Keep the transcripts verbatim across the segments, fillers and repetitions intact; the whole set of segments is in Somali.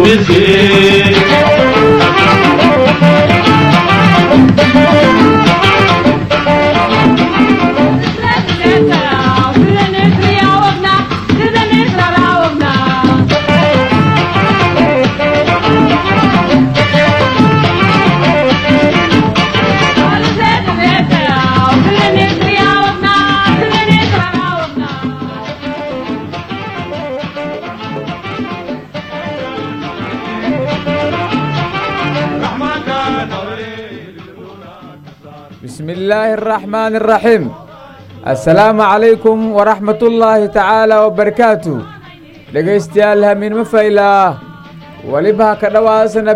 بسم الله الرحمن الرحيم. السلام عليكم ورحمة الله تعالى وبركاته. dhegaystayaal min mafayla waliba ka dhawaasana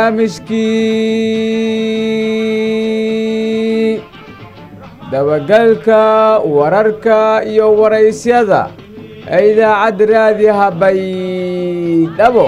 barnaamijkii dabagalka wararka iyo waraysyada ee idaacadda raadiyaha Baydhabo.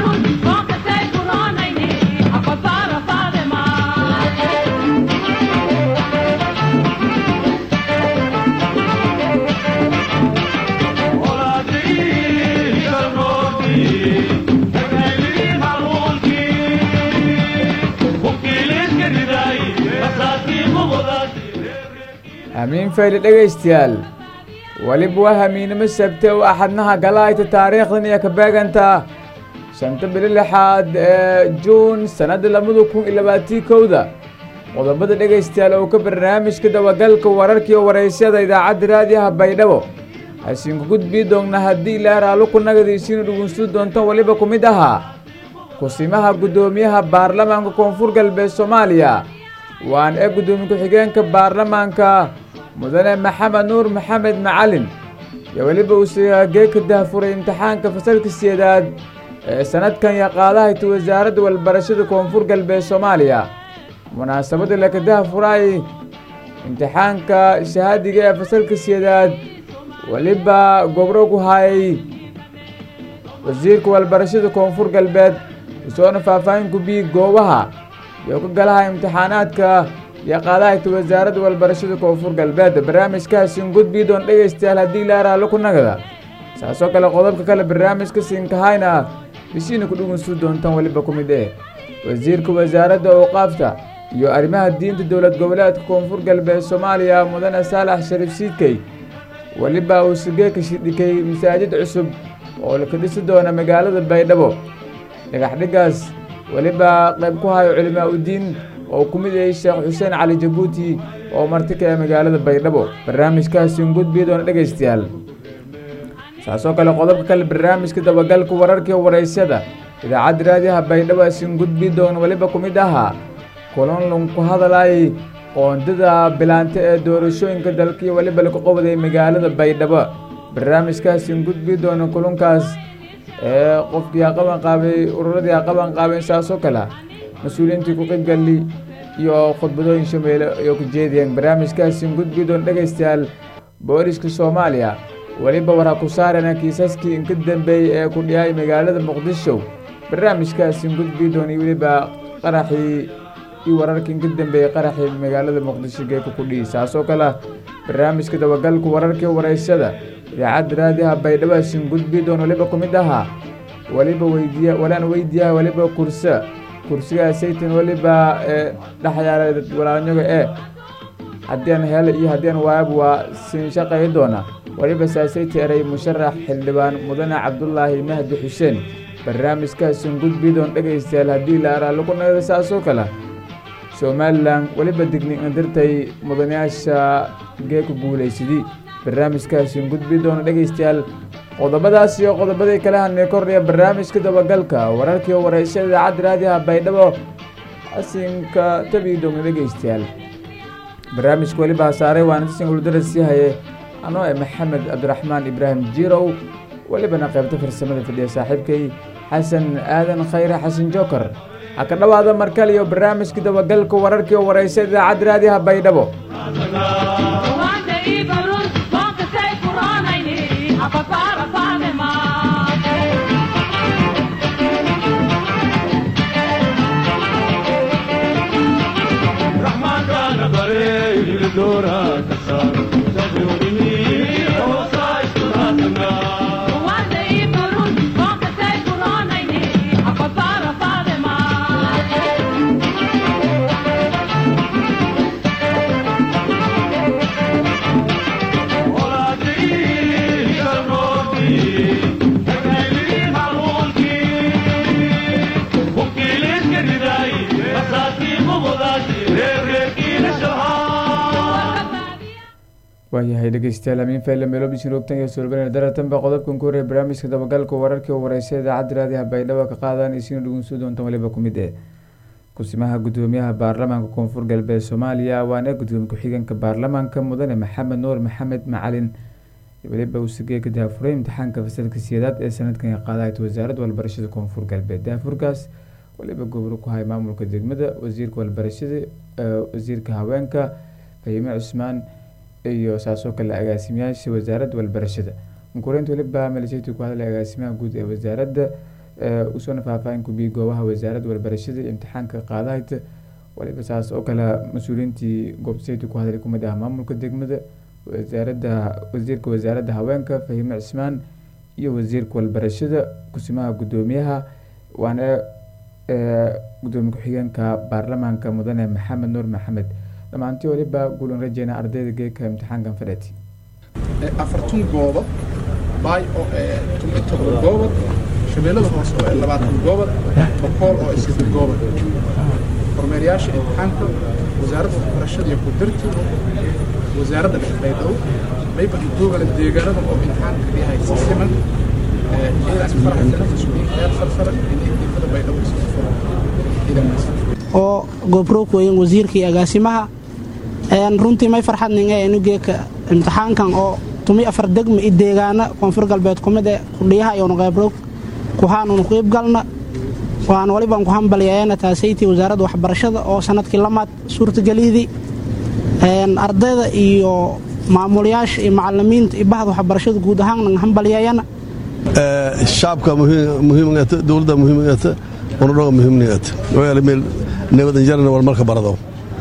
amiin fayl dhagaystayaal waliba wahamiinimo sabte oo axadnaha galaayta taariikhdan iyo ka beeganta shanta bil lixaad ee juun sanada laba kun iyo labaatan iyo kow qodobada dhagaystayaal oo ka barnaamijka dabagalka wararka iyo waraysyada idaacadda raadiyaha Baydhabo hasiin gudbi doona hadii ilaa raalo ku nagadiisiin dhugunsu doonto waliba kumid aha kusimaha gudoomiyaha baarlamaanka koonfur galbeed Soomaaliya waan ee gudoomiye ku-xigeenka baarlamaanka mudane maxamed nuur maxamed macalin iyo waliba uu geeka daahfuray imtixaanka fasalka sideedaad ee sanadkan ya qaadahay wasaaradda walbarashada koonfur galbeed Soomaaliya munaasabada la ka daahfuray imtixaanka shahaadiga ee fasalka sideedaad waliba gobro ku hayay wasiirka walbarashada koonfur galbeed isoo faahfaahin ku bi goobaha iyo ka galaha imtixaanaadka ya qaadahay wasaaradda walbarashada koonfur galbeed. barnaamijkaasi gudbi doon dhagaystayaal hadii la raalo ku nagada saasoo kale qodobka kale barnaamijka siinkahayna bisiina ku dhugunsu doontaan waliba kumid ee wasiirka wasaaradda awqaafta iyo arrimaha diinta dowlad goboleedka koonfur galbeed Soomaaliya mudane Saalax Shariif Siidkay waliba uu sigeeka shidikay masaajid cusub oo la ka dhisi doona magaalada Baydhabo. dhagax dhigaas waliba qayb ku hayo culimaa u diin oo kumid ah Sheekh Xuseen Cali Jabuuti oo marti ka ah magaalada Baydhabo. barnaamijkaasi gudbi doona dhagaystayaal saasoo kale qodobka kale barnaamijka dabagalka wararka iyo waraysyada idaacadda raadiyaha Baydhabo siin gudbi doona waliba kumid aha kulan lagu ku hadalay qoondada bilaanta ee doorashooyinka dalka iyo waliba la ku qabday magaalada Baydhabo. barnaamijkaasi gudbi doona kulankaas ee qofkii qaban qaabay ururadii qaban qaabay saasoo kale mas'uuliyiintii ku qayb galay iyo khudbadooyin shameele iyo ku jeediyeen. barnaamijkaasi gudbi doona dhagaystayaal booliska Soomaaliya waliba waxa ku saarana kiisaskii in ka dambeeyay ee ku dhiyay magaalada Muqdisho. barnaamijkaasi gudbi doona waliba qaraxii iyo wararkii in ka dambeeyay qaraxii magaalada Muqdisho geeka ku dhiyay. saasoo kale barnaamijka dabagalka wararka iyo waraysyada idaacadda raadiyaha Baydhabo siin gudbi doona waliba kumid aha waliba weydiya walaan weydiya waliba kursi kursiga saytan waliba dhaxyaala walaalnyaga ee hadeen hel iyo hadeen waab waa siin shaqay doona waliba saasayta eray musharax xildhibaan mudane Cabdullaahi Mahdi Xuseen. barnaamijkaasi gudbi doona dhagaystayaal hadii la raalo ku nagada saasoo kale Somaliland waliba digniin andirtay mudanayaasha geeka guuleysidii. barnaamijkaasi gudbi doona dhagaystayaal qodobadaas iyo qodobada kale hanay kordhiya barnaamijka dabagalka wararka iyo waraysyada idaacadda raadiyaha Baydhabo asinka tabi doona dhagaystayaal. barnaamijka waliba saaray waan siin ul darasi haye anoo ah Maxamed Abdiraxmaan Ibraahim Jirow waliba qaybta farsamada fadhiya saaxiibkay Xasan Aadan Khayr Xasan Joker. haka dhawaada markale iyo barnaamijka dabagalka wararka iyo waraysyada idaacadda raadiyaha Baydhabo. waayahay dhegeystayaal amiin fayle meelo bishin rogtan iyo sulbana daratan ba qodobkan ku horeeyay barnaamijka dabagalka wararka oo wareysay idaacadda raadiyaha baydhabo ka qaadaan isiin dhugunsu doonta waliba ku mid ah kusimaha gudoomiyaha baarlamaanka koonfur galbeed Soomaaliya waana gudoomiye ku-xigeenka baarlamaanka mudane Maxamed Nuur Maxamed Macalin waliba uu sigay ka daafuray imtixaanka fasalka sideedaad ee sanadkan qaadayay wasaaradda waxbarashada koonfur galbeed daafurkaas waliba gobol ku hay maamulka degmada wasiirka waxbarashada wasiirka haweenka Fahime Cusmaan iyo saasoo kale agaasimayaasha wasaaradda waxbarashada mukureynta waliba maleeshiyaadka ku hadlay agaasimaha guud ee wasaaradda u soo faahfaahin ku biyo goobaha wasaaradda waxbarashada imtixaanka qaadayay waliba saas oo kale mas'uuliyiintii goobtayda ku hadlay ku mid ah maamulka degmada wasaaradda wasiirka wasaaradda haweenka Fahime Cusmaan iyo wasiirka waxbarashada kusimaha gudoomiyaha waana gudoomiye ku-xigeenka baarlamaanka mudane Maxamed Nuur Maxamed dhamaantii waliba guulan rajayna ardayda geeka imtixaankan fadhati afartan goobo bay oo tumito goobo shabeellada hoose oo labaatan goobo boqol oo isku goobo kormeerayaasha imtixaanka wasaaradda waxbarashada iyo qudarta wasaaradda shaqeeyay mayba intuuga deegaanada oo imtixaanka yahay siman ee ilaas faraxsan suuqyada farsara inta baydhabo oo gobro ku weyn wasiirka agaasimaha een runtii may farxadneen ee inu geeka imtixaankan oo tumi afar degmo i deegaana koonfur galbeed kumid ee qudhiyaha iyo qeybro ku haanu qeyb galna waan waliba ku hambalyeeyna taasaytii wasaaradda waxbarashada oo sanadkii lamaad suurtageliyay een ardayda iyo maamulayaasha iyo macallimiinta iyo bahda waxbarashada guud ahaan hambalyeeyna ee shacabka muhiim muhiimada dawladda muhiimada ونروح مهمنيات ويا ميل نبدا جرنا ولا مركب برضه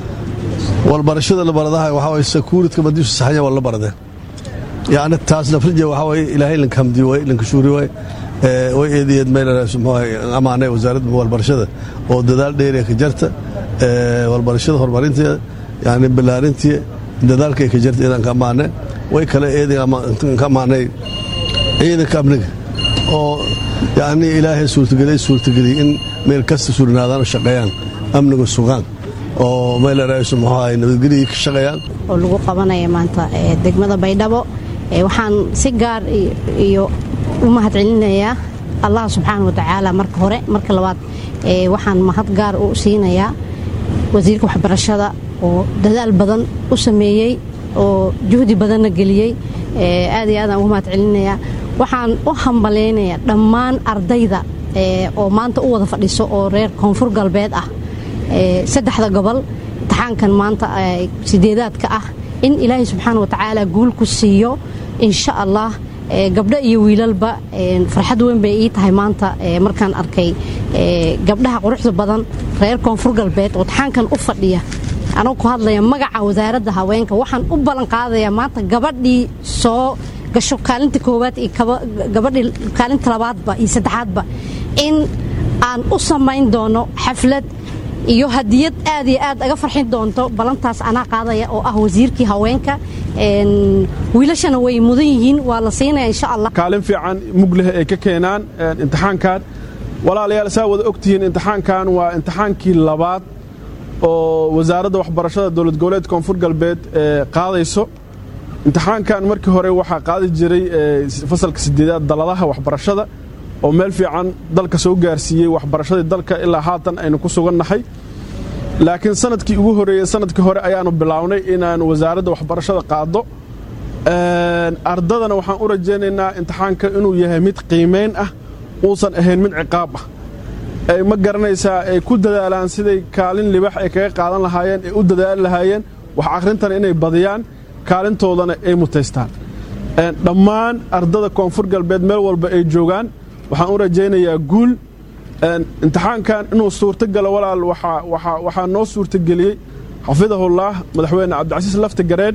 والبرشده اللي برضها وحاول سكورت كما ديش صحيه ولا برضه يعني التاس نفرجه وحاول الهي لك حمدي وي لك شوري وي وي ايديد ميل اسمها امانه وزاره والبرشده oo dadaal dheer ka jirta والبرشده horumarinta yani bilaarintii dadaalka ka jirta inaan ka amaane way kala eeday ama ka amaanay ciidanka amniga oo يعني إلهي سورة قليل سورة قليل إن ميل كست سورة نادان الشقيان أمنه السوغان أو ميل رئيس المحاي نبي قليل الشقيان ولقوا قبنا يا مانتا دقمة بيدابو وحان سيجار يو وما هتعلنا يا الله سبحانه وتعالى مرك هراء مرك لوات وحان ما هتجار وسينا يا وزيرك وحبر الشذا ودلال بدن وسميي وجهدي بدن قليل هذه هذا وما هتعلنا يا waxaan u hambaleynayaa dhammaan ardayda ee oo maanta u wada fadhiso oo reer koonfur galbeed ah ee saddexda gobol imtixaankan maanta ay sideedaadka ah in Ilaahay subxaanahu wa ta'aala guul ku siiyo insha Allah ee gabdho iyo wiilalba ee farxad weyn bay ii tahay maanta ee markaan arkay ee gabdhaha quruxda badan reer koonfur galbeed oo imtixaankan u fadhiya anoo ku hadlaya magaca wasaaradda haweenka waxaan u balan qaadayaa maanta gabadhii soo gasho kaalinta koowaad iyo gabadhii kaalinta labaadba iyo saddexaadba in aan u samayn doono xaflad iyo hadiyad aad iyo aad aga farxin doonto balantaas ana qaadaya oo ah wasiirkii haweenka een wiilashana way mudan yihiin waa la siinaya insha Allah kaalin fiican muglaha ay ka keenaan imtixaankan walaalayaal saa wada ogtihiin imtixaankan waa imtixaankii labaad oo wasaaradda waxbarashada dawlad goboleedka koonfur galbeed ee qaadayso imtixaankan markii hore waxa qaadi jiray fasalka sideedaad daladaha waxbarashada oo meel fiican dalka soo gaarsiiyay waxbarashada dalka ilaa haatan aynu ku sugannahay laakiin sanadkii ugu horeeyay sanadkii hore ayaanu bilawnay inaan wasaaradda waxbarashada qaado een ardadana waxaan u rajaynaynaa imtixaanka inuu yahay mid qiimeyn ah uusan ahayn mid ciqaab ah ay ma garanaysaa ay ku dadaalaan siday kaalin libax ay kaga qaadan lahaayeen ay u dadaali lahaayeen wax akhrintan inay badiyaan kaalintoodana ay mutaystaan een dhammaan ardada koonfur galbeed meel walba ay joogaan waxaan u rajaynayaa guul een imtixaankan inuu suurto galo walaal waxa waxa waxa noo suurto galiyay xafidahullah madaxweyne Cabdicasiis Lafta Gareed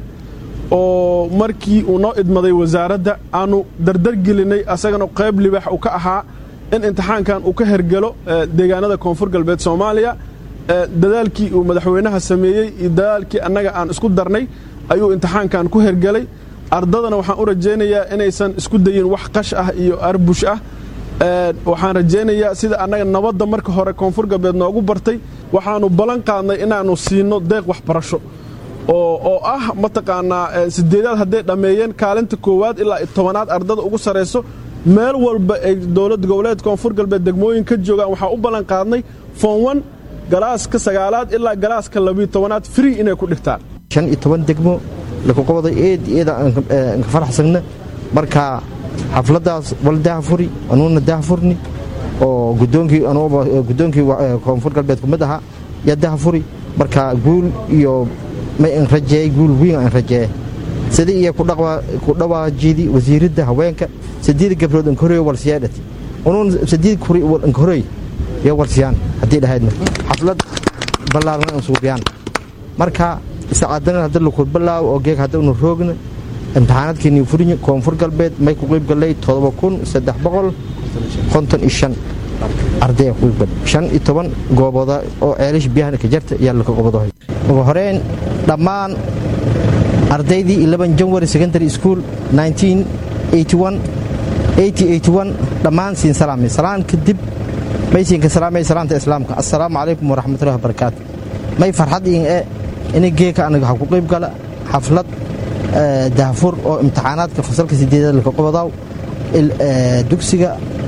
oo markii uu noo idmaday wasaaradda aanu dardar gelinay asagana qayb libax uu ka ahaa in imtixaankan uu ka hergalo deegaanada koonfur galbeed Soomaaliya dadaalkii uu madaxweynaha sameeyay iyo dadaalkii annaga aan isku darnay ayuu imtixaankan ku hergalay ardadana waxaan u rajaynayaa inaysan isku dayin wax qash ah iyo arbush ah ee waxaan rajaynayaa sida annaga nabadda marka hore koonfur galbeed noogu bartay waxaanu balan qaadnay inaanu siino deeq waxbarasho oo oo ah mataqaanaa sideedaad hadday dhammeeyeen kaalinta koowaad ilaa tobanaad ardada ugu sarayso meel walba ay dowlad goboleed koonfur galbeed degmooyin ka joogaan waxaa u ballan qaadnay form one galaaska sagaalaad ilaa galaaska labiyo tobanaad free inay ku dhigtaan shan iyo toban degmo lagu qabaday eed eeda aan ka faraxsagna marka xafladaas wal daafuri anuuna daafurni oo gudoonkii anuuba gudoonkii koonfur galbeed kumid aha ya daafuri marka guul iyo ma in rajay guul weyn aan rajay sidii iyo ku dhaqwa ku dhawaajidi wasiiradda haweenka sideed gabdhood in koreey wal siyaadati unuun sideed koreey wal in koreey ya wal siyaan hadii dhahaydna xaflad ballaaran oo suubiyaan marka saacadana hadda lagu balaaw oo geeg hadda uu roogna imtixaanaadkii furinyo koonfur galbeed may ku qayb galay todoba kun saddex boqol konton iyo shan arday ku qayb shan iyo toban goobooda oo ceelish biyaha ka jirta ayaa la qabadahay ugu horeen dhammaan ardaydii eleven January secondary school nineteen eighty-one eighty eighty-one dhammaan siin salaamay salaan kadib may siin ka salaamay salaanta islaamka assalaamu calaykum wa rahmatullahi wa barakaatuh may farxad in ee in geeka anaga ku qayb gala xaflad daafur oo imtixaanaadka fasalka sideedaad la qabadaw dugsiga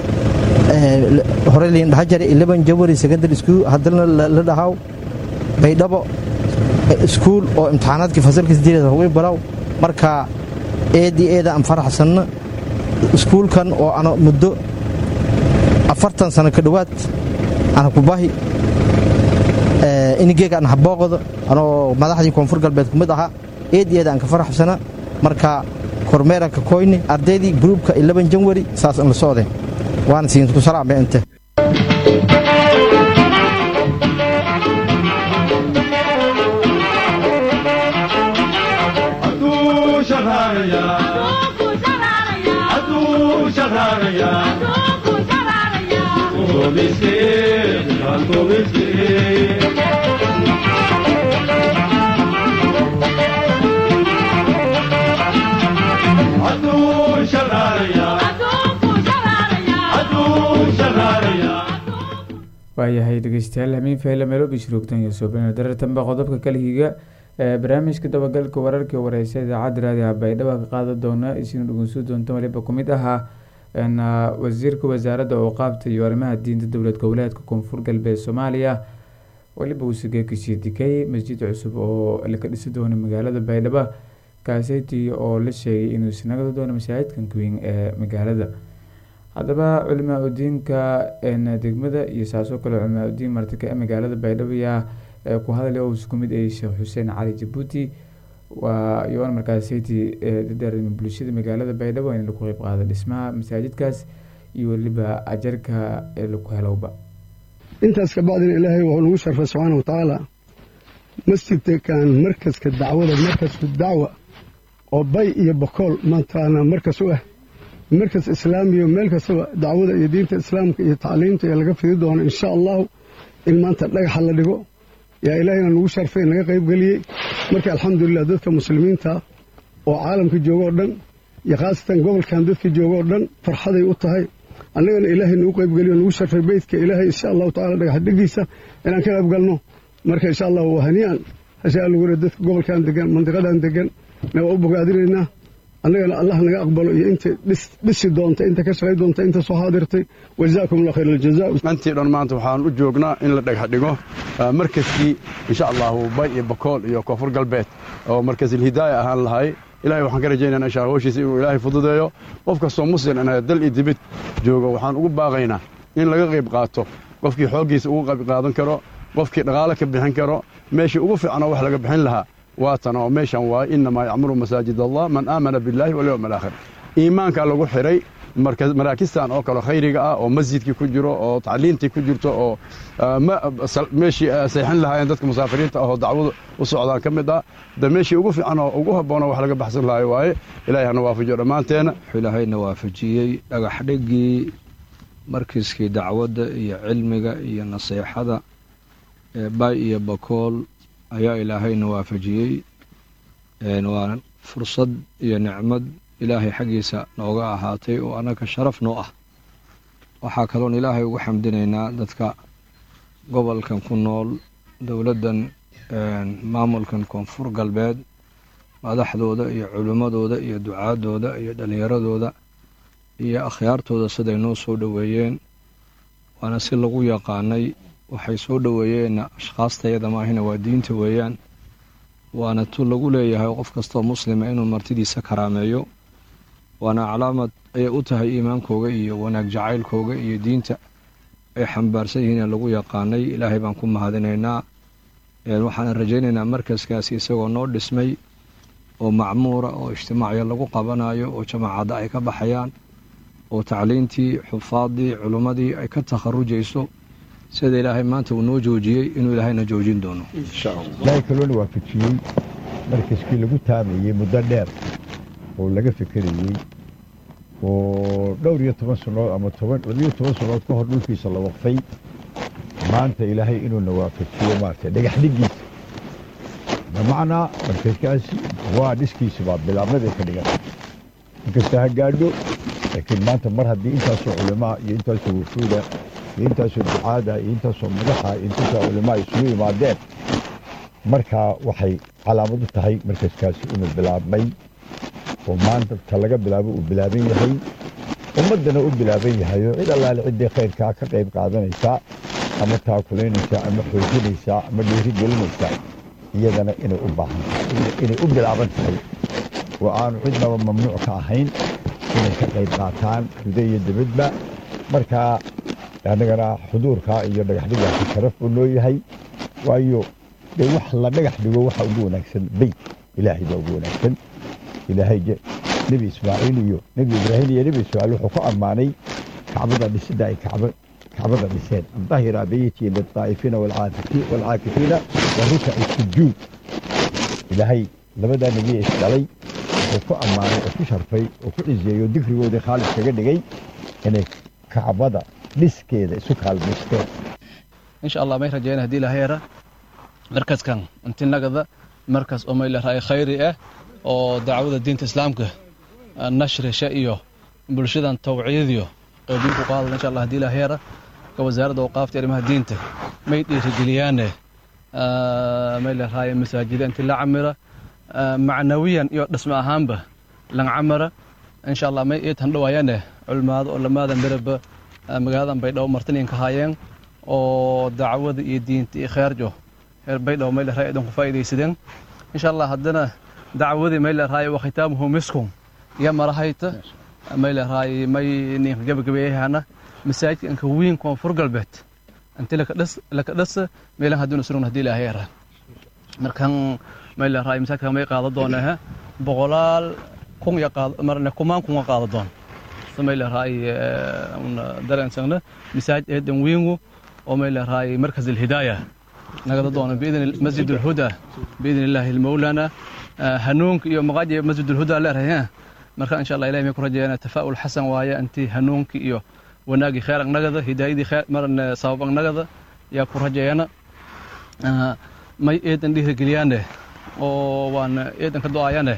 hore liin dhajari eleven January secondary school hadalna la dhahaw baydhabo school oo imtixaanaadka fasalka sideedaad lagu baraw marka eedi eeda aan faraxsanna schoolkan oo ana muddo afartan sano ka dhawaad ana ku baahi ee in geeka aan habooqdo anoo madaxdii koonfur galbeed kumid aha eedi eeda aan ka faraxsana marka kormeeranka koyni ardaydii groupka eleven January saas aan la socday waan siin ku salaamay inta waayahay dhegeystayaal hamiin fayla meelo bishroogtan iyo soobana darartanba qodobka kala higa ee barnaamijka dabagalka wararka wareysa idaacadda raadiga baydhabo ka qaadan doona isin dhugunsu doonto waliba kumid ahaa in wasiirka wasaaradda awqaafta iyo arrimaha diinta dowlad goboleedka koonfur galbeed Soomaaliya waliba uu sigay kasii dikay masjid cusub oo la ka dhisi doono magaalada Baydhabo kaasaytii oo la sheegay inuu isnaga doono masaajidkan weyn ee magaalada haddaba culimaa udiinka een degmada iyo saasoo kale culimaa udiin martaka ee magaalada Baydhabo yaa ku hadlay oo isku mid ay Sheekh Xuseen Cali Jabuuti waa yoon markaasaytii dadaarin bulshada magaalada Baydhabo in lagu qayb qaado dhismaha masaajidkaas iyo waliba ajarka ee lagu helowba intaas ka bacdina ilaahay wuxuu nagu sharfay subxaanahu wa tacaala masjidkan markaska dacwada markaska dacwa oo bay iyo bokool maantaana markas u ah markas islaamiyo meel kastaba dacwada iyo diinta islaamka iyo tacliinta ee laga fidi doono insha allahu in maanta dhagaxa la dhigo yaa ilaahayna nagu sharfay naga qayb geliyey marka alxamdulilah dadka muslimiinta oo caalamka jooga oo dhan iyo khaasatan gobolkan dadka jooga oo dhan farxaday u tahay annagana ilaahay nagu qayb geliyo nagu sharfay beydka ilaahay insha allahu tacaala dhagaxa dhigiisa inaan ka qayb galno marka insha allahu waa hanii'an hashaa lagu yidhi dadka gobolkan degan mandiqadan degan na waa u bogaadinaynaa annagana allah naga aqbalo iyo inta dhisi doonta inta ka shaqay doonta inta soo haadirtay wajazaakum allah khayr aljazaa antii dhan maanta waxaan u joognaa in la dhagax dhigo markaskii insha allahu bay iyo bakool iyo koonfur galbeed oo markasil hidaaya ahaan lahay ilaahay waxaan ka rajaynaynaa insha hawshiisa inuu ilaahay fududeeyo qof kastoo muslim ah dal iyo dibad jooga waxaan ugu baaqaynaa in laga qayb qaato qofkii xooggiisa ugu qayb qaadan karo qofkii dhaqaale ka bixin karo meeshii ugu fiican oo wax laga bixin lahaa waatan oo meeshan waa inamaa yacmuru masaajid allah man aamana billahi wal yawm al aakhir iimaanka lagu xiray maraakistan oo kale khayriga ah oo masjidkii ku jiro oo tacliintii ku jirto oo meeshii seexin lahaayeen dadka musaafiriinta ah oo dacwadu u socdaan ka mid ah da meeshii ugu fiican oo ugu habboona wax laga baxsan lahayo waaye ilaahay hana waafajiyo dhammaanteena ilaahayna waafajiyey dhagax dhigii markiiskii dacwadda iyo cilmiga iyo nasiixada ee bay iyo bakool ayaa ilaahayna waafajiyey waa fursad iyo nicmad ilaahay xaggiisa nooga ahaatay oo annaka sharaf noo ah waxaa kaloon ilaahay ugu xamdinaynaa dadka gobolkan ku nool dowladdan maamulkan koonfur galbeed madaxdooda iyo culimmadooda iyo ducaadooda iyo dhallinyaradooda iyo akhyaartooda siday noo soo dhoweeyeen waana si lagu yaqaanay waxay soo dhoweeyeenna ashkhaastayada maahina waa diinta weeyaan waana tu lagu leeyahay qof kastoo muslima inuu martidiisa karaameeyo waana calaamad ayay u tahay iimaankooga iyo wanaag jacaylkooga iyo diinta ay xambaarsan yihiin lagu yaqaanay ilaahay baan ku mahadinaynaa waxaan rajaynaynaa markaskaasi isagoo noo dhismay oo macmuura oo ijtimaacya lagu qabanayo oo jamaacadda ay ka baxayaan oo tacliintii xufaadii culimmadii ay ka takharujayso sida ilaahay maanta uu noo joojiyey inuu ilaahayna joojin doono ilaahay kaloona waafajiyey markaskii lagu taamayey muddo dheer oo laga fekerayey oo dhowr iyo toban sannood ama toban labiyo toban sannood ka hor dhulkiisa la waqfay maanta ilaahay inuuna waafajiyo maaragtay dhagax dhigiisa bimacnaa markaskaasi waa dhiskiisa baa bilaabnaday ka dhigan inkasta ha gaadho laakiin maanta mar haddii intaasoo culimaa iyo intaasoo wufuuda iyo intaasoo ducaada iyo intaasoo madaxa iyo intaasoo culimaa isugu yimaadeen markaa waxay calaamad u tahay markaskaasi inuu bilaabmay oo maanta ta laga bilaabo uu bilaaban yahay ummaddana u bilaaban yahay oo cid allaale ciddii khayrkaa ka qayb qaadanaysaa ama taakulaynaysaa ama xoojinaysaa ama dhiiri gelinaysaa iyadana inay u baahan tahay inay u bilaaban tahay oo aanu cidnaba mamnuuc ka ahayn inay ka qayb qaataan guda iyo dibadba markaa annagana xuduurkaa iyo dhagaxdhigaasi sharaf buu noo yahay waayo dee wax la dhagax dhigo waxa ugu wanaagsan beyt ilaahay baa ugu wanaagsan ilaahay nebi ismaaciil iyo nebi ibraahim iyo nebi ismaaciil wuxuu ku ammaanay kacbada dhisidda ay kacba kacbada dhiseen dahira beyti lilطaa'ifiina waalcaakifiina wa rukaci sujuud ilaahay labadaa nebiye isdhalay wuxuu ku ammaanay oo ku sharfay oo ku cizeeyo dikrigoodii khaalis kaga dhigay inay kacbada dhiskeeda isu kaalmaysteen insha allah may rajayna haddii ilaahay yara markaskan intinagada markas oo may leedahay khayri ah oo dacwada diinta islaamka nashrisha iyo bulshadan tawciidiyo qaybin ku qaado insha allah haddii ilaahay yara ka wasaaradda awqaafta arrimaha diinta may dhiirigeliyaane may leedahay masaajida inti la camira macnawiyan iyo dhismo ahaanba lan camara insha allah may eed handhawaayane culmaado oo lamaada miraba magaaladan baydhabo martiniin ka haayeen oo dacwada iyo diinta iyo khayrjo heer baydhabo may leedahay idan ku faa'iidaysadeen insha allah haddana dacwadii may leedahay wa khitaamuhu miskum iyo marahayta may leedahay may ninka gabagabeeyahana masaajidka inka weyn koonfur galbeed inta laka dhas laka dhas meelan hadduna surun haddii ilaahay yara markan may leedahay masaajidka may qaado doonaa boqolaal kun ya qaado marna kumaan kun qaado doon may leedahay una dareensanna masaajid eedan weyngu oo may leedahay markaz alhidaayah nagada doona biidin masjid alhuda biidin illaahi almawlana hanuunka iyo maqaaji masjid alhuda leedahay marka insha allah ilaahay may ku rajeeyana tafaa'ul hasan waaya anti hanuunka iyo wanaagi khayran nagada hidaayadii khayr marna sababan nagada yaa ku rajeeyana may eedan dhiirigeliyaane oo waan eedan ka du'aayane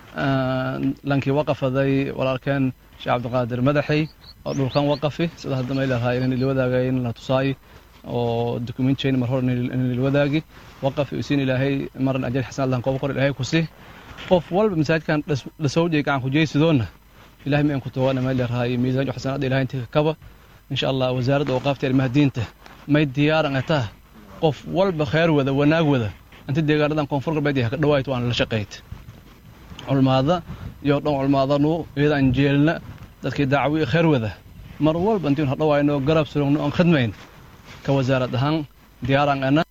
lankii waqafaday walaalkeen sheekh cabdiqaadir madaxi oo dhulkan waqafi sida hadda may leedahay in la wadaagay in la tusaay oo documentation mar hore in la wadaagi waqafi usiin ilaahay marna ajal xasan allah koob qor ilaahay ku si qof walba masaajidkan la soo jeey gacan ku jeeysidoona ilaahay ma in ku toona may leedahay miisaan xasanaad ilaahay inta kaba insha allah wasaaradda awqaafta arrimaha diinta may diyaaran ataa qof walba khayr wada wanaag wada inta deegaanadan koonfur galbeed ka dhawaayto aan la shaqeeyt culmaada iyo dhan culmaadanu iyadaan jeelna dadkii dacwi khayr wada mar walba intii ha dhawaayno garab surugno aan khidmayn ka wasaarad ahaan diyaaran ana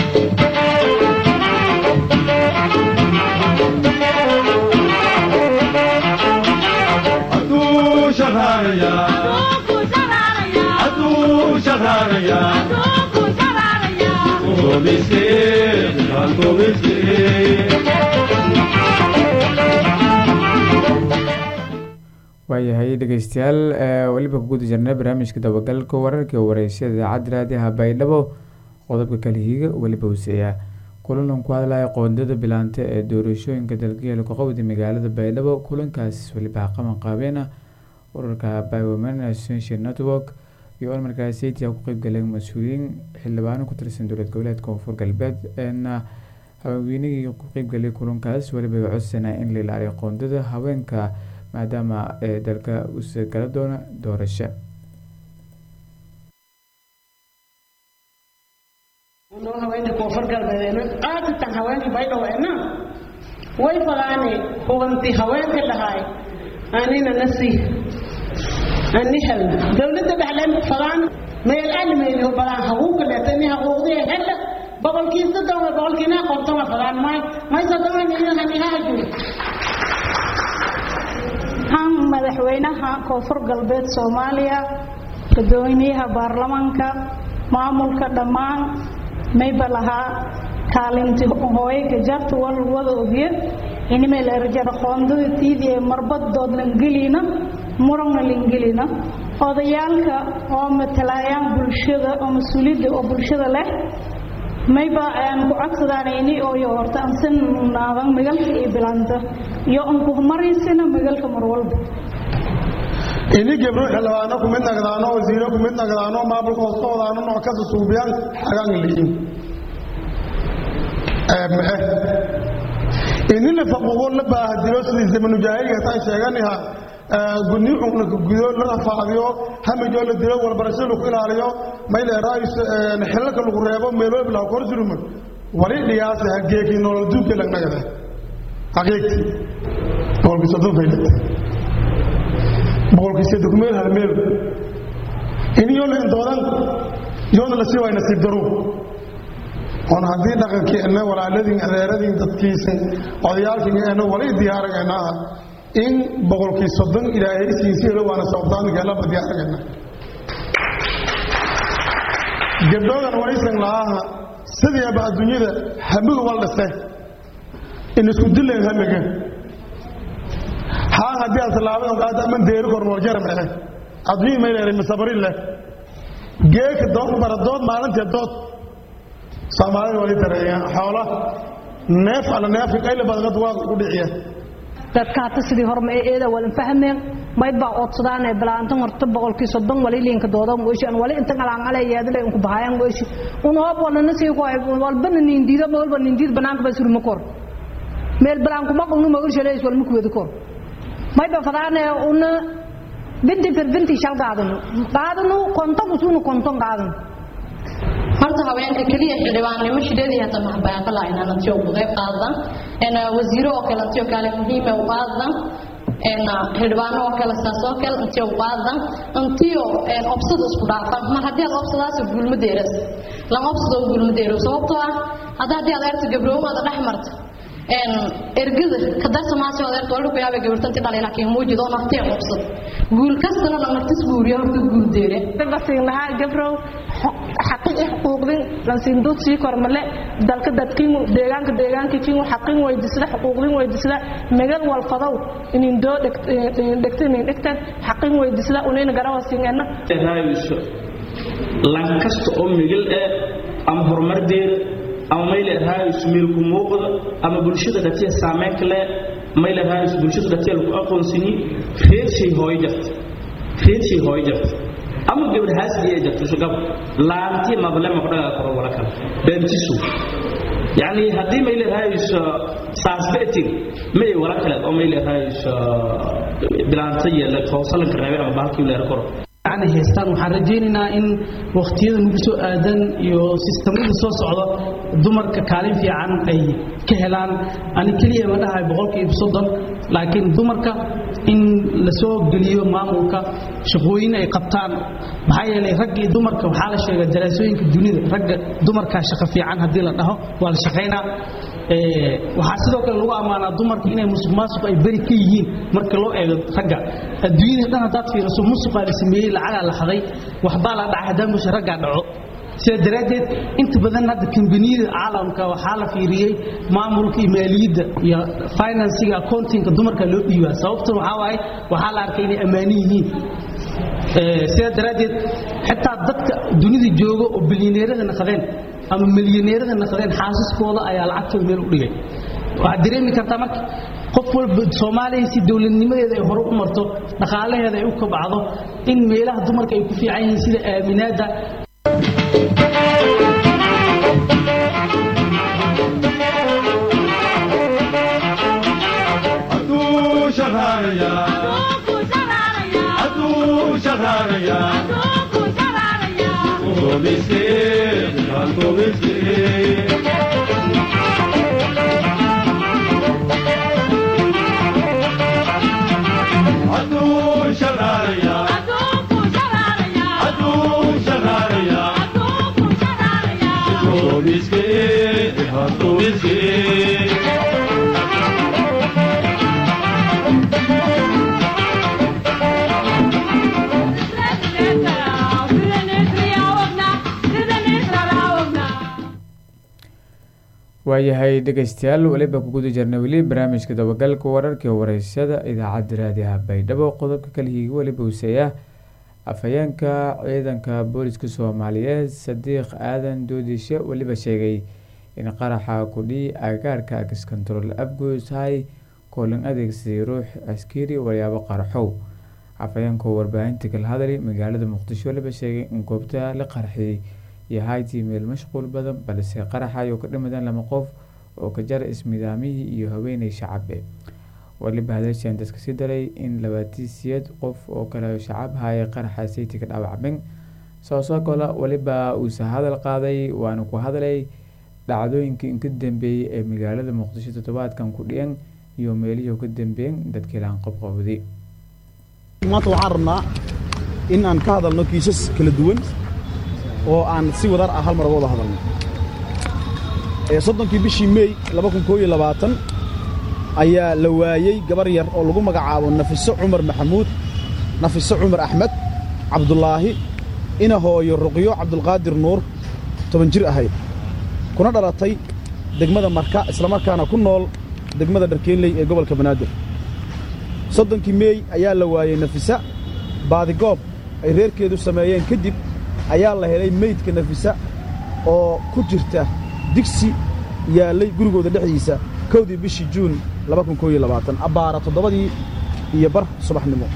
adu shaharaya adu shaharaya adu shaharaya adu shaharaya o miskin adu miskin waayahay dhegeystayaal weliba ku guda jirnay barnaamijka dabagalka wararka wareysyada idaacadda raadiyaha baydhabo qodobka kalihiiga weliba huseeya kulan ku hadlaya qoondada bilaanta ee doorashooyinka dalgeela kaqowda magaalada baydhabo kulankaas weliba qaban qaabeena ururka bioman association network iyo on markaasiytiya ku qayb galeen mas-uuliyiin xildhibaano ku tirsan dowlad goboleedka koonfur galbeed eena haweenweynigii ku qayb galay kulankaas weliba codsanaa in la ilaaliyo qoondada haweenka maadaama dalka usa gala doona doorasho haweenka koonfur galbeed aadatan haweenka baydhaweena way falaane hubanti haweenka dhahay anina nasi ani hel dawladda dhaxleen falaan meel almeeyo balaan hawo kaleetani hawoodee hel boqolkiisa dawlad boqolkiina qortoma falaan may may sadaan inaan hanihaaju han madaxweynaha koonfur galbeed Soomaaliya gudoomiyaha baarlamaanka maamulka dhamaan may balaha kaalinti hooyga jartu wal wada ogiye inay la rajada qoondada tiidii marbad doodlan galina murana lingelina odayaalka oo matalayaan bulshada oo mas'uuliyadda oo bulshada leh may ba aan ku codsadaan inay oo horta ansan naadan magalka ee bilanta iyo aan ku mariisina magalka mar walba ini gabro xilwaano ku mid nagdaano wasiiro ku mid nagdaano maamulka hoostoodaano nooc ka suubiyaan xagaan leeyin ini la faqo la baahdiyo sidii zamanu jaahiliga taan sheeganaha gudni xubna gudo la faadiyo hamijo la dilo wal barashada ku ilaaliyo mayl raayis xilka lagu reebo meelo bila korjuruma wali dhiyaas hageeki nolol duubka lagnagada hageeki boolki sadoo faydata boolki sadoo meel hal meel ini yoon doodan yoon la sii way nasiib daru on hadii dhaqankeena walaaladin adeeradin dadkiisan odayaalkii ana wali diyaaragayna in boqolkii soddon ilaahay siisay waana sabtaan gala diyaaragayna gabdhodan warisan laaha sidii ba adduunyada hamiga waldhasay in isku dileen hamiga haa hadii aad salaamo qaad ama deer kormool jarmay adduunyada ma ilaahay masabarin leh geek doon baradood maalintii dood Soomaaliya wali dareeyaan xoolo neef ala neef qayl badan waa ku dhiciya dadka hata sidii horma eeda wala fahmeen mayd baa codsadaan ee balaanta horta boqolkiiba soddon wali liinka dooda mooyaan wali inta qalaan caleeyada la ku bahayaan mooyshi una hab wala nasi ku ay walba nin diida walba nin diid banaanka ba surma kor meel balaanku ma qonu ma urshalee wal ma ku wada kor mayd baa fadaan una binti per binti shal qaadano qaadano konto usunu konto qaadano horta haweenka kaliya xildhibaannimo shideedii hata maxbaaqo la inaan antiyo ugu qayb qaadan in wasiiro oo kale antiyo kale muhiim ah u qaadan in xildhibaano oo kale saasoo kale antiyo u qaadan antiyo in opsad isku dhaafan ma hadii opsadaas gulmadeeras la opsado gulmadeeras sababtoo ah hadii aad aragto gabdhoomada dhaxmarta en ergada kadar samaasi oo aragto walba ku yaabay gabartantii dhalay laakiin muujido naftay opsad guul kastana la martis guuriyo horta guul deere dadka lahaa gabrow xaqii xuquuqdin la sindood si kormale dalka dadkii deegaanka deegaanka tii xaqin weydiisada xuquuqdin weydiisada magal wal fadaw in indoo dhigteen dhigteen xaqin weydiisada unayna garawa siinayna taayuso lan kasta oo magal ee am horumar deer ama mayl raayis milku muuqda ama bulshada dadka saameyn kale mayl raayis bulshada dadka ku aqoonsini feedshay hooyjat feedshay hooyjat ama gabar haasdi ay jirto shaqab laanti mabla ma qodada karo wala kale beentisu yani hadii mayl raayis saasbeetin may wala kale oo mayl raayis bilaantay la toosalan kareebay ama baalkii la koro يعني هستان وحرجيننا إن وقتيدا نقصو آدن يو سيستمي سو سعودة دمر ككالين في عن أي كهلان أنا كليه ما ده بقولك يبصدن لكن دمر ك إن لسوق دليو مامورك شغوين أي قبطان بهاي اللي رجع دمر ك وحالة شيء جلسوين كدنيا رجع دمر كشق في عن هدي لنا ولا شقينا وحاسدوا كل لغة أمانة دمر كإنه مسك مسك أي بريكيين مرك لو رجع الدنيا ده هدات في رسوم مسك الاسمية على لحظي وحبال على عدم مش رجع دعو سيدرجت أنت بدنا هذا كمبني عالم كوحالة في ريء معمول كماليد يا فاينانسينج أكاونتينج كدمر كلو بيوا سوفت وحواي وحالة كيني أمانيين سيدرجت حتى ضد دنيا الجوجو وبليونير هذا نخلين أما مليونير هذا نخلين حاسس كولا أي العكس من الأولياء waxaad dareemi kartaa marka qof walba Soomaaliya si dawladnimadeeda ay hor u marto dhaqaalaheeda ay u kobcdo in meelaha dumarka ay ku fiican yihiin sida aaminaada adu shaharaya adu shaharaya adu shaharaya adu shaharaya adu miskin adu miskin waayahay dhegeystayaal waliba ku guda jirnay weli barnaamijka dabagalka wararka wareysyada idaacadda raadiyaha Baydhabo qodobka kale higa waliba useeya afayeenka ciidanka booliska Soomaaliyeed Sadiq Aadan Doodishe waliba sheegay in qaraxa ku dhii agaarka Ax Control Abgoosay koolan adeegsi ruux askari waliba qaraxow afayeenka warbaahinta kala hadlay magaalada Muqdisho waliba sheegay in goobta la qarxiyay yahay meel mashquul badan balse qaraxayo ka dhimadan lama qof oo ka jar ismidaamihii iyo haweeney shacabbe waliba hadalshan dadka si daray in labaatan qof oo kale shacab haye qaraxaasay ka dhaawacmeen soo soo kala waliba uu sahadal qaaday waana ku hadlay dhacdooyinkii inka dambeeyay ee magaalada Muqdisho toddobaadkan ku dhiyeen iyo meelihii ka dambeeyeen dadkii laan qabqabday maanta waxaan rabnaa in aan ka hadalno kiisas kala duwan oo aan si wadar ah hal mar wada hadalno ee soddonkii bishii May laba kun iyo labaatan ayaa la waayay gabar yar oo lagu magacaabo Nafiso Umar Maxamuud Nafiso Umar Ahmed Cabdullaahi ina hooyo Ruqyo Cabdulqaadir Nuur toban jir ahayd kuna dhalatay degmada Marka isla markaana ku nool degmada Dharkeenley ee gobolka Banaadir soddonkii May ayaa la waayay Nafisa baadigoob ay reerkeedu sameeyeen kadib ayaa la helay meydka Nafisa oo ku jirta digsi yaalay gurigooda dhexdiisa kowdii bishii Juun laba kun iyo labaatan abaara toddobadii iyo bar subaxnimo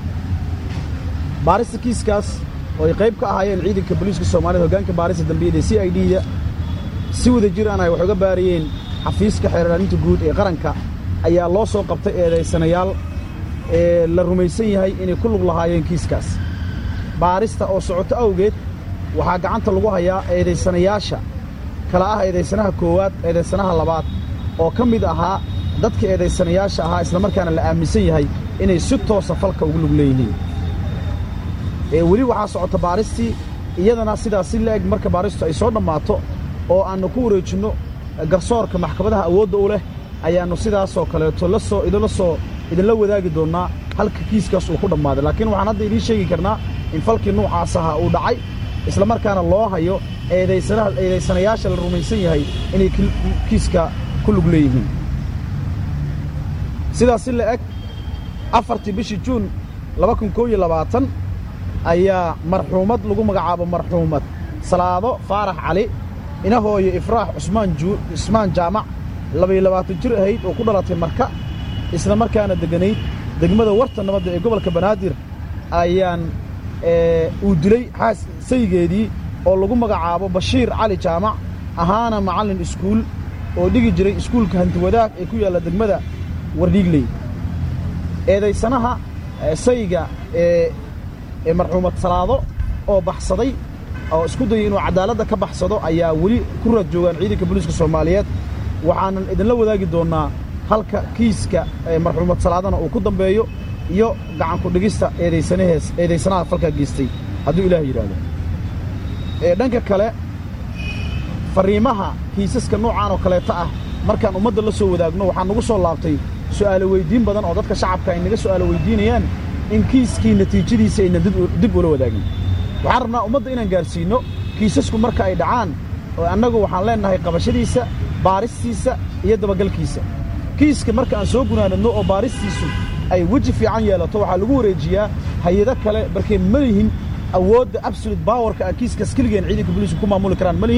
baarista kiiskaas oo ay qayb ka ahaayeen ciidanka booliiska Soomaaliyeed hoggaanka baarista dambiyeed C I D-da si wada jiraan ay wax uga baariyeen xafiiska xeeraarinta guud ee qaranka ayaa loo soo qabtay eedeysanayaal ee la rumaysan yahay inay ku lug lahaayeen kiiskaas baarista oo socoto awgeed waxaa gacanta lagu hayaa eedeysanayaasha kala ah eedeysanaha koowaad eedeysanaha labaad oo ka mid ahaa dadka eedeysanayaasha ahaa isla markaana la aaminsan yahay inay si toosa falka ugu lug leeyihiin ee weli waxaa socota baaristii iyadana sidaas si leeg marka baaristu ay soo dhammaato oo aanu ku wareejinno garsoorka maxkamadaha awoodda u leh ayaannu sidaasoo kaleeto la soo idinla soo idinla wadaagi doonnaa halka kiiskaas uu ku dhammaaday laakiin waxaan hadda idiin sheegi karnaa in falkii nuucaas ahaa uu dhacay isla markaana loo hayo eedeysanaha eedeysanayaasha la rumaysan yahay inay kiiska ku lug leeyihiin sidaas si la eg afartii bishii Juun laba kun iyo labaatan ayaa marxuumad lagu magacaabo marxuumad Salaado Faarax Cali ina hooyo Ifraax Usmaan Juu Usmaan Jaamac laba iyo labaatan jir ahayd oo ku dhalatay Marka isla markaana deganayd degmada Warta Nabadda ee gobolka Banaadir ayaan ee uu dilay xaas saygeedii oo lagu magacaabo Bashiir Cali Jaamac ahaana macallin iskuul oo dhigi jiray iskuulka hanti wadaag ee ku yaala degmada Wardhiigley eedeysanaha sayga ee ee marxuumad Salaado oo baxsaday oo isku dayay inuu cadaaladda ka baxsado ayaa weli ku raad joogan ciidanka booliiska Soomaaliyeed waxaanan idinla wadaagi doonaa halka kiiska ee marxuumad Salaadana uu ku dambeeyo iyo gacan ku dhigista eedeysanahees eedeysanaha falka geystay haddii Ilaahay yiraahdo ee dhanka kale fariimaha kiisaska noocan oo kaleeta ah markaan ummadda la soo wadaagno waxaan nagu soo laabtay su'aalo weydiin badan oo dadka shacabka ay naga su'aalo weydiinayaan in kiiskii natiijadiisa ay dib ula wadaagin waxaan rabnaa ummadda inaan gaarsiino kiisasku marka ay dhacaan oo annagu waxaan leenahay qabashadiisa baaristiisa iyo dabagalkiisa kiiska marka aan soo gunaanadno oo baaristiisu ay waji fiican yeelato waxaa lagu wareejiyaa hay'ado kale markay ma lihin awoodda absolute powerka aan kiiskaas keligeen ciidanka booliisku ku maamuli karaan ma lihin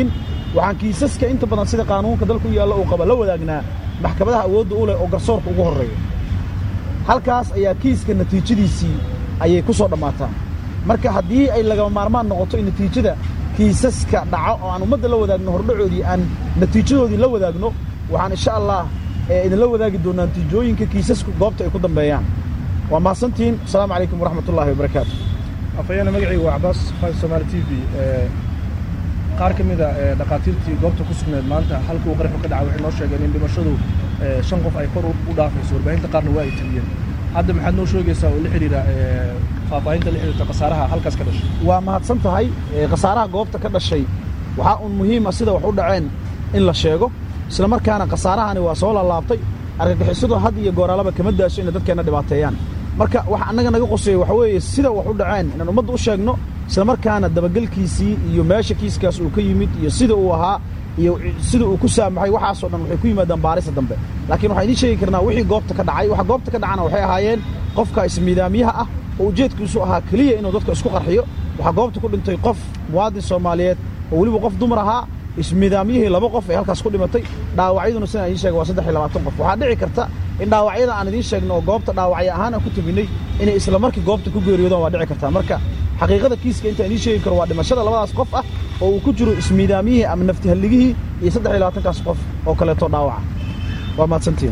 waxaan kiisaska inta badan sida qaanuunka dalku yaalla uu qaba la wadaagnaa maxkamadaha awoodda u leh oo garsoorka ugu horreeya halkaas ayaa kiiska natiijadiisii ayay ku soo dhammaataan marka haddii ay lagama maarmaan noqoto in natiijada kiisaska dhaco oo aan ummadda la wadaagno hordhacoodii aan natiijadoodii la wadaagno waxaan insha allah idinla wadaagi doonaa natiijooyinka kiisasku goobta ay ku dambeeyaan waa mahadsantihiin asalaamu calaykum waraxmatullaahi wabarakaatu afhayeena magacaygu waa cabaas fayl somaali t v qaar ka mid a dhakhaatiirtii goobta ku sugneed maanta halka uu qarxu ka dhacay waxay noo sheegeen in dhimashadu shan qof ay kor u dhaafayso warbaahinta qaarna waa ay tabiyeen hadda maxaad noo sheegaysaa oo la xidhiira faahfaahinta la xidhiirta khasaaraha halkaas ka dhashay waa mahadsan tahay khasaaraha goobta ka dhashay waxaa un muhiima sida wax u dhaceen in la sheego isla markaana khasaarahani waa soo laalaabtay argagixisadu had iyo gooraalaba kama daasho inay dadkeenna dhibaateeyaan marka waxa annaga naga qoseeya waxa weeye sida wax u dhaceen inaan ummadda u sheegno isla markaana dabagelkiisii iyo meesha kiiskaas uu ka yimid iyo sida uu ahaa iyo sida uu ku saamaxay waxaasoo dhan waxay ku yimaadaan baarisa dambe laakiin waxaan idiin sheegi karnaa wixii goobta ka dhacay waxa goobta ka dhacana waxay ahaayeen qofka ismiidaamiyaha ah oo ujeedkiisu ahaa keliya inuu dadka isku qarxiyo waxaa goobta ku dhintay qof muwaadin soomaaliyeed oo weliba qof dumar ahaa ismiidaamiyihii laba qof ee halkaas ku dhimatay dhaawacyaduna sidaan idiin sheega waa saddex iyo labaatan qof waxaa dhici karta in dhaawacyada aan idiin sheegno oo goobta dhaawacyo ahaan aan ku tabinnay inay isla markii goobta ku geeriyoodaan waa dhici kartaa marka xaqiiqada kiiska intaan idiin sheegi karo waa dhimashada labadaas qof ah oo uu ku jiro ismiidaamiyihii ama naftihalligihii iyo saddex iyo labaatankaas qof oo kaleeto dhaawaca waa mahadsantihiin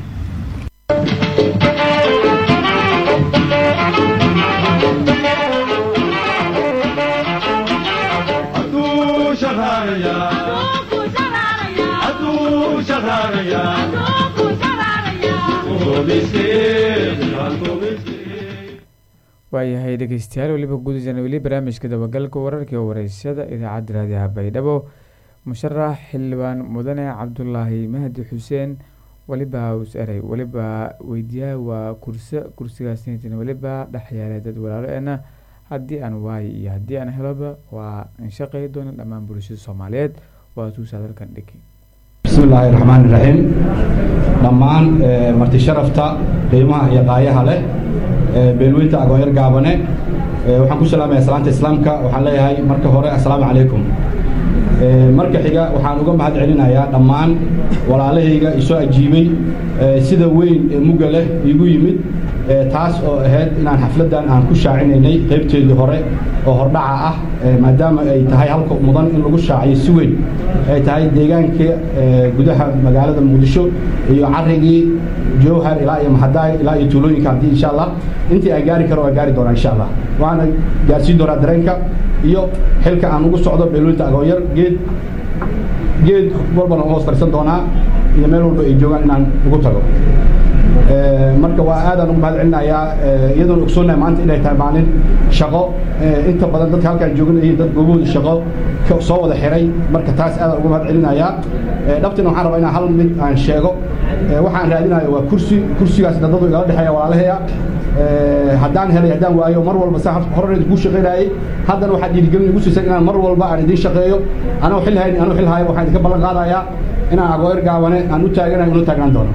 waayahay dhegeystayaal weliba guudajana weli barnaamijka dabagalka wararkii oo wareysyada idaacadda raadiyaha baydhabo musharax xildhibaan mudane cabdulaahi mahdi xuseen weliba us-eray weliba weydiyaha waa kurse kursigaasina weliba dhexyaala dad walaalo-eena haddii aan waayo iyo haddii aan heloba waa inshaqay doona dhammaan bulshada soomaaliyeed waa tuusaa dalkan dhigi بسم الله الرحمن الرحيم دمان مرتي شرفتا قيمها هي قايها له بيلوينتا اغوير غابنه waxaan ku salaamayaa salaanta islaamka waxaan leeyahay marka hore assalaamu calaykum marka xiga waxaan uga mahad celinayaa dhammaan walaalahayga isoo ajiibay sida weyn ee muga leh igu yimid taas oo ahayd inaan xafladan aan ku shaacinaynay qaybteedii hore oo hordhaca ah maadaama ay tahay halka mudan in lagu shaaciyo si weyn ay tahay deegaanka gudaha magaalada muqdisho iyo carrigii jowhar ilaa iyo maxadaay ilaa iyo tuulooyinka haddii insha allah intii ay gaari karo waa gaari doonaa insha allah waana gaarsiin doonaa dareenka iyo xilka aan ugu socdo beelooyinta agooyar geed geed walbana hoos fadhiisan doonaa iyo meel walba ay joogaan inaan ugu tago marka waa aadaan ugu mahad celinayaa iyadoon ogsoonahay maanta inay tahay maalin shaqo inta badan dadka halkaan jooganayay dad goobahooda shaqo soo wada xiray marka taas aadaan ugu mahad celinayaa dhabtina waxaan rabaa inaan hal mid aan sheego waxaan raadinayo waa kursi kursigaas dadadu igala dhexeeya walaalaheeya haddaan helay haddaan waayo mar walba saa horreed kuu shaqaynayay haddana waxaa dhiirigelin igu siisay inaan mar walba aan idiin shaqeeyo anoo xil hayn anoo xil hayo waxaan idinka ballan qaadayaa inaan agooyar gaabane aan u taaganayo unu taagnaan doono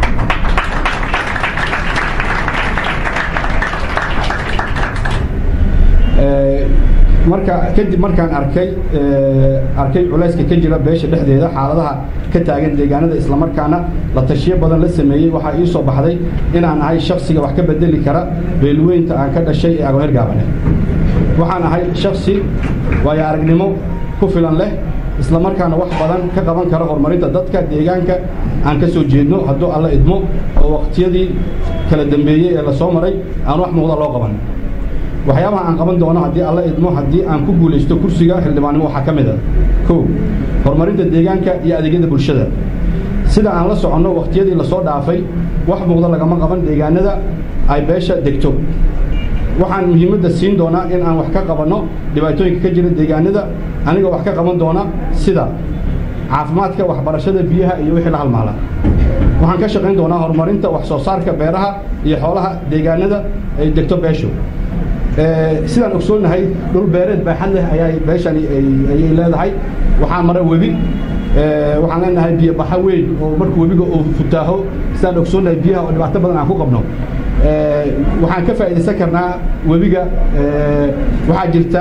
marka kadib markaan arkay arkay culayska ka jira beesha dhexdeeda xaaladaha ka taagan deegaanada isla markaana la tashiyo badan la sameeyay waxa ii soo baxday inaan ahay shakhsiga wax ka bedeli kara beelweynta aan ka dhashay ee agooyar gaabane waxaan ahay shakhsi waayo aragnimo ku filan leh isla markaana wax badan ka qaban kara horumarinta dadka deegaanka aan ka soo jeedno hadduu alla idmo oo waqtiyadii kala dambeeyey ee la soo maray aan wax muuqda loo qaban waxyaabaha aan qaban doono haddii alla idmo haddii aan ku guulaysto kursiga xildhibaannimo waxaa ka mid a kow horumarinta deegaanka iyo adeegyada bulshada sida aan la soconno waqtiyadii lasoo dhaafay wax muuqda lagama qaban deegaanada ay beesha degto waxaan muhiimadda siin doonaa in aan wax ka qabanno dhibaatooyinka ka jira deegaanada anigoo wax ka qaban doona sida caafimaadka waxbarashada biyaha iyo wixii la halmaala waxaan ka shaqayn doonaa horumarinta wax soo saarka beeraha iyo xoolaha deegaanada ay degto beeshu sidaan ogsoonahay dhul beereed baaxad leh ayaa beeshani ayay leedahay waxaa mara webi waxaan leenahay biyo baxa weyn oo markuu webiga uu futaaho sidaan ogsoonahay biyaha oo dhibaato badan aan ku qabno waxaan ka faa'iidaysan karnaa webiga waxaa jirta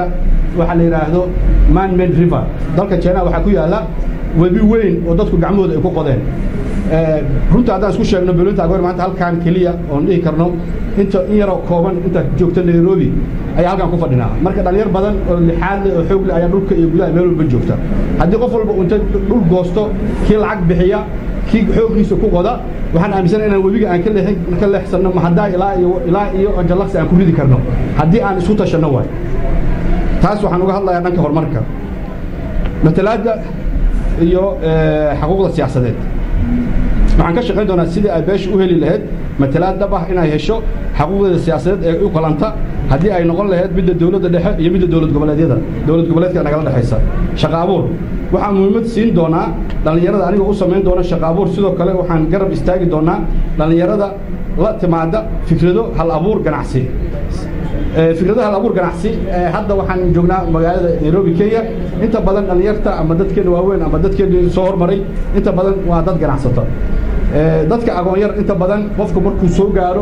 waxa la yiraahdo man made river dalka China waxa ku yaala webi weyn oo dadku gacmahooda ay ku qodeen ee runta hadaan isku sheegno beelinta agoor maanta halkaan kaliya oo dhihi karno inta in yar oo kooban inta joogta Nairobi ayaa halkaan ku fadhinaa marka dhalinyar badan oo lixaad oo xoog leh ayaa dhulka iyo gudaha meel walba joogta haddii qof walba inta dhul goosto kii lacag bixiya kii xoogiisa ku qoda waxaan aaminsanahay inaan webiga aan ka leexin ka leexsano ma hadaa ilaa iyo ilaa iyo anjalax aan ku ridi karno haddii aan isku tashano way taas waxaan uga hadlayaa dhanka horumarka matalaada iyo xuquuqda siyaasadeed waxaan ka shaqeyn doonaa sidii ay beesha u heli lahayd matalaad dhab ah inay hesho xuquuqdeeda siyaasadeed ee u qalanta haddii ay noqon lahayd midda dawladda dhexe iyo midda dawlad goboleedyada dawlad goboleedka nagala dhaxaysa shaqo abuur waxaan muhiimad siin doonaa dhalinyarada anigoo u samayn doona shaqo abuur sidoo kale waxaan garab istaagi doonaa dhalinyarada la timaada fikrado hal abuur ganacsi fikradaha hal abuur ganacsi hadda waxaan joognaa magaalada Nairobi Kenya inta badan dhalinyarta ama dadkeena waaweyn ama dadkeena soo hormaray inta badan waa dad ganacsato dadka aqoon yar inta badan qofku markuu soo gaaro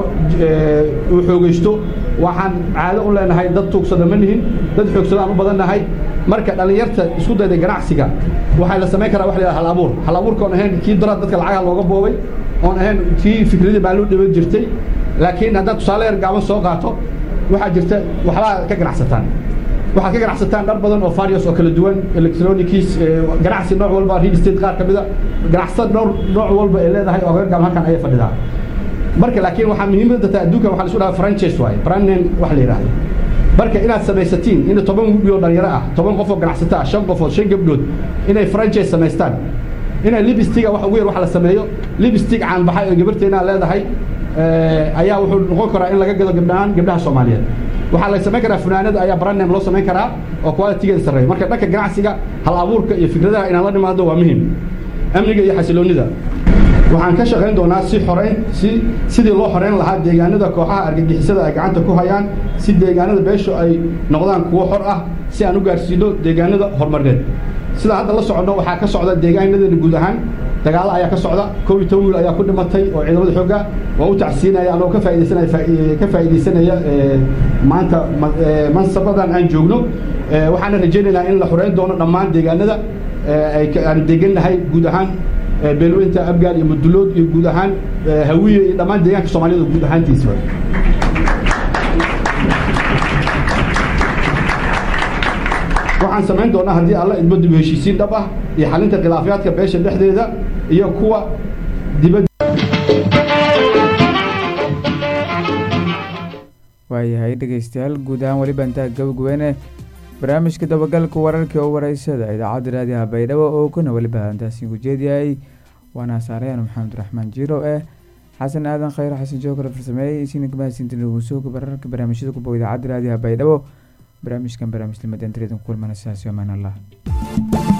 uu xoogaysto waxaan caado u leenahay dad tuugsada ma nihin dad xoogsada aan u badanahay marka dhalinyarta isku dayday ganacsiga waxay la sameyn karaa wax la hal abuur hal abuurka oo ahayn kii daraad dadka lacag looga boobay oo ahayn kii fikradii baa loo dhawaan jirtay laakiin hadda tusaale yar gaaban soo qaato waxa jirta waxba ka ganacsataan waxa ka ganacsataan dhar badan oo farios oo kala duwan electronics ganacsi nooc walba real estate qaar kamida ganacsatada nooc nooc walba ay leedahay oo gaar halkan ay fadhidaan marka laakiin waxa muhiimada ta adduunka waxa la isku dhaafay franchise way brand name wax la yiraahdo marka inaad samaysatiin in toban gudbiyo dhalinyaro ah toban qof oo ganacsata shan qof oo shan gabdhood inay franchise samaystaan inay lipstick wax ugu yar wax la sameeyo lipstick aan baxay oo gabarteena leedahay ayaa wuxuu noqon karaa in laga gado gabdhahan gabdhaha Soomaaliyeed waxa la sameyn karaa funaanada ayaa brand name loo sameyn karaa oo quality-geeda sareeyo marka dhanka ganacsiga hal abuurka iyo fikradaha inaan la dhimaado waa muhiim amniga iyo xasiloonida waxaan ka shaqeyn doonaa si xoreyn si sidii loo xoreyn lahaa deegaanada kooxaha argagixisada ay gacanta ku hayaan si deegaanada beesho ay noqdaan kuwo xor ah si aan u gaarsiino deegaanada horumarineed sida hadda la socono waxaa ka socda deegaanadeena guud ahaan dagaal ayaa ka socda koob iyo toban wiil ayaa ku dhimatay oo ciidamada xoogga waa u tacsiinaya anoo ka faa'iideysanaya ka faa'iideysanaya maanta mansabadan aan joogno waxaan rajaynaynaa in la xoreyn doono dhammaan deegaanada ay aan deeganahay guud ahaan beelweynta abgaal iyo mudulood iyo guud ahaan hawiye iyo dhammaan deegaanka Soomaalida guud ahaantiisa waxaan samayn doonaa haddii alla idmo dib u heshiisiin dhab ah iyo xalinta khilaafaadka beesha dhexdeeda iyo kuwa dibadda waayahay dhegeystayaal guud ahaan weliba intaa gabagabeyne barnaamijka dabagalka wararkii oo wareysada idaacadda raadiyaha Baydhabo oo kuna weliba intaasi ugu jeediyay waana saarayaan Maxamed Raxmaan Jiro ee xasan aadan khayr xasan joogar farsameeyay isina gabaasinta lagu soo bararka barnaamijyada ku booda idaacadda raadiyaha Baydhabo barnaamijkan barnaamij limadan tiridan kulmana saasi amaan Allah